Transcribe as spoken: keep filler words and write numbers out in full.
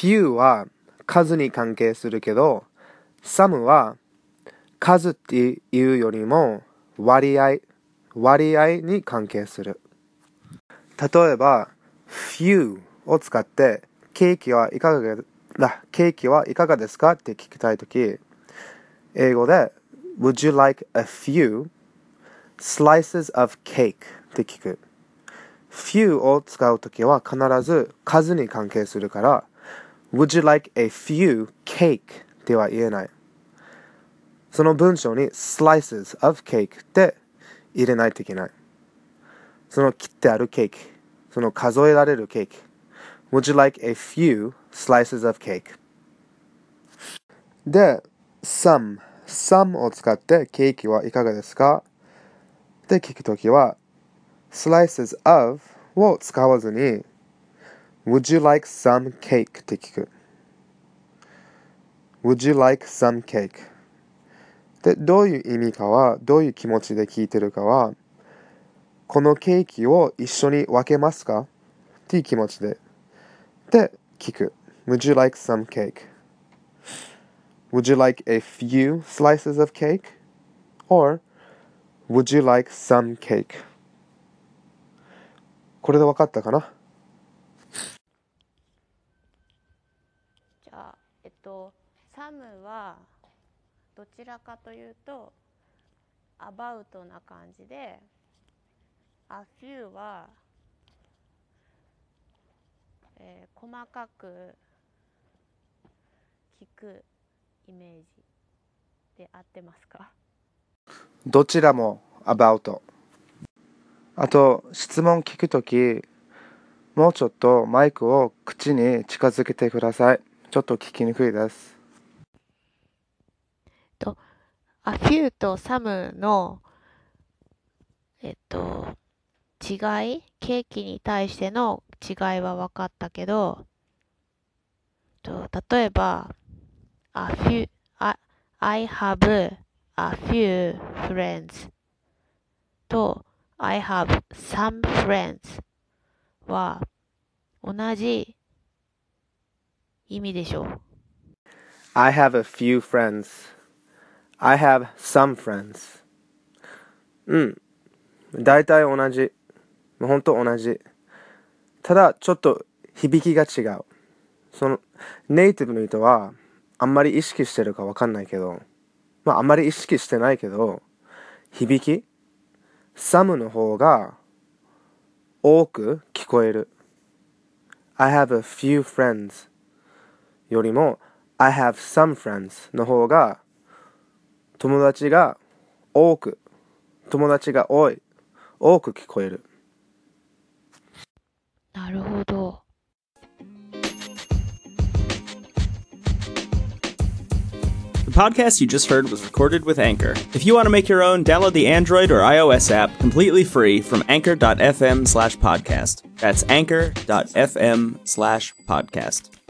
few は数に関係するけど、some は数っていうよりも割合、割合に関係する。例えば、few を使ってケーキはいかがだ、ケーキはいかがですかって聞きたいとき、英語で Would you like a few slices of cake って聞く。few を使うときは必ず数に関係するから、Would you like a few cake では言えない。その文章に slices of cake って入れないといけない。その切ってあるケーキ、その数えられるケーキ。Would you like a few slices of cake? で、some, some を使ってケーキはいかがですかって聞くときは、slices of を使わずに、Would you like some cake? って聞く。Would you like some cake? で、どういう意味かは、どういう気持ちで聞いてるかは、このケーキを一緒に分けますかっていう気持ちで。で、聞く。Would you like some cake? Would you like a few slices of cake? Or, would you like some cake? これで分かったかな？ じゃあ、えっと、some はどちらかというと about な感じで、a few は、えー、細かく聞くイメージで合ってますか？ どちらも about。あと、質問聞くとき、もうちょっとマイクを口に近づけてください。ちょっと聞きにくいです。 と、a few と some の、えっと、違い、ケーキに対しての違いは分かったけど、と例えば、a few, I, I have a few friends と I have some friends は同じ意味でしょう。 I have a few friends. I have some friends. うん。大体同じ。ほんと同じ。ただ、ちょっと響きが違う。その、ネイティブの人は、あんまり意識してるかわかんないけど、まあ、あんまり意識してないけど、響き some の方が多く聞こえる。I have a few friends よりも I have some friends の方が友達が多く、友達が多い、多く聞こえる。 なるほど。 The podcast you just heard was recorded with Anchor. If you want to make your own, download the Android or iOS app completely free from anchor.fm slash podcast. That's anchor.fm slash podcast.